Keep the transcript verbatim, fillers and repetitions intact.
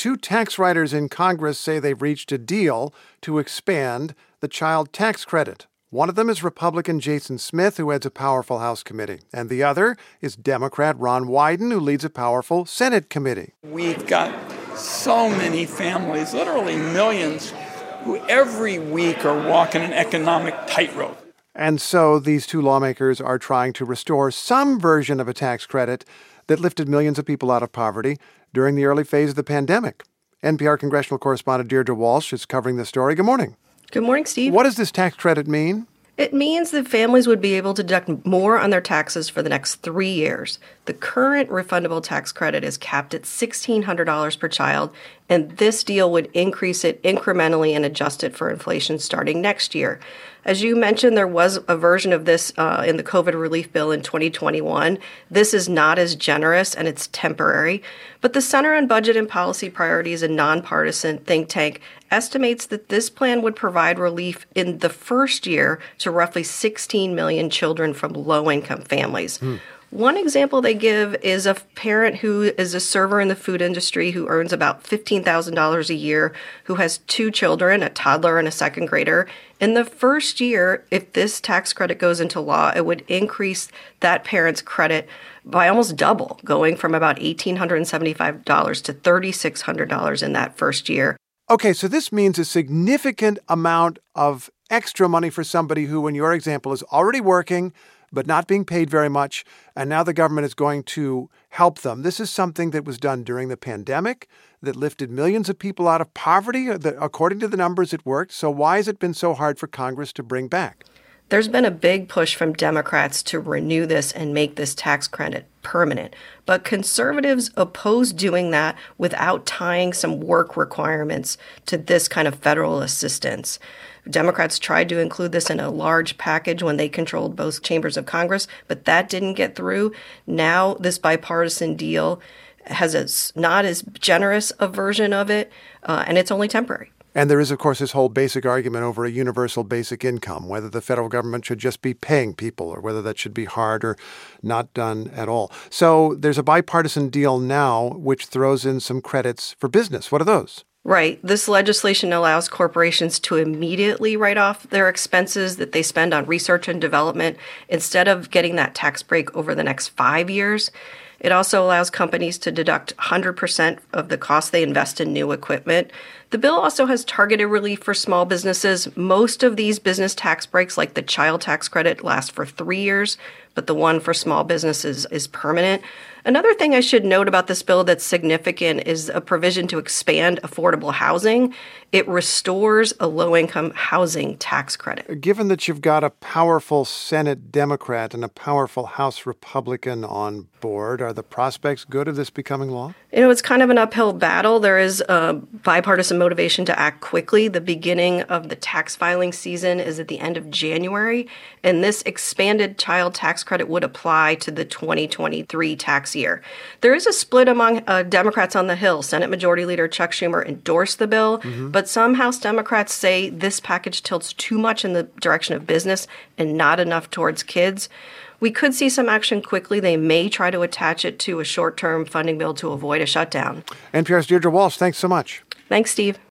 two tax writers in Congress say they've reached a deal to expand the child tax credit. One of them is Republican Jason Smith, who heads a powerful House committee. And the other is Democrat Ron Wyden, who leads a powerful Senate committee. We've got so many families, literally millions, who every week are walking an economic tightrope. And so these two lawmakers are trying to restore some version of a tax credit that lifted millions of people out of poverty during the early phase of the pandemic. N P R congressional correspondent Deirdre Walsh is covering the story. Good morning. Good morning, Steve. What does this tax credit mean? It means that families would be able to deduct more on their taxes for the next three years. The current refundable tax credit is capped at one thousand six hundred dollars per child, and this deal would increase it incrementally and adjust it for inflation starting next year. As you mentioned, there was a version of this uh, in the COVID relief bill in twenty twenty-one. This is not as generous, and it's temporary. But the Center on Budget and Policy Priorities, a nonpartisan think tank, estimates that this plan would provide relief in the first year to roughly sixteen million children from low-income families. Hmm. One example they give is a parent who is a server in the food industry who earns about fifteen thousand dollars a year, who has two children, a toddler and a second grader. In the first year, if this tax credit goes into law, it would increase that parent's credit by almost double, going from about one thousand eight hundred seventy-five dollars to three thousand six hundred dollars in that first year. Okay, so this means a significant amount of extra money for somebody who, in your example, is already working but not being paid very much, and now the government is going to help them. This is something that was done during the pandemic that lifted millions of people out of poverty. According to the numbers, it worked. So why has it been so hard for Congress to bring back? There's been a big push from Democrats to renew this and make this tax credit permanent. But conservatives oppose doing that without tying some work requirements to this kind of federal assistance. Democrats tried to include this in a large package when they controlled both chambers of Congress, but that didn't get through. Now this bipartisan deal has a not as generous a version of it, uh, and it's only temporary. And there is, of course, this whole basic argument over a universal basic income, whether the federal government should just be paying people or whether that should be hard or not done at all. So there's a bipartisan deal now which throws in some credits for business. What are those? Right. This legislation allows corporations to immediately write off their expenses that they spend on research and development instead of getting that tax break over the next five years. It also allows companies to deduct one hundred percent of the cost they invest in new equipment. The bill also has targeted relief for small businesses. Most of these business tax breaks, like the child tax credit, last for three years, but the one for small businesses is permanent. Another thing I should note about this bill that's significant is a provision to expand affordable housing. It restores a low-income housing tax credit. Given that you've got a powerful Senate Democrat and a powerful House Republican on board, are the prospects good of this becoming law? You know, it's kind of an uphill battle. There is a bipartisan motivation to act quickly. The beginning of the tax filing season is at the end of January, and this expanded child tax credit would apply to the twenty twenty-three tax year. There is a split among uh, Democrats on the Hill. Senate Majority Leader Chuck Schumer endorsed the bill, mm-hmm. but some House Democrats say this package tilts too much in the direction of business and not enough towards kids. We could see some action quickly. They may try to attach it to a short-term funding bill to avoid a shutdown. N P R's Deirdre Walsh, thanks so much. Thanks, Steve.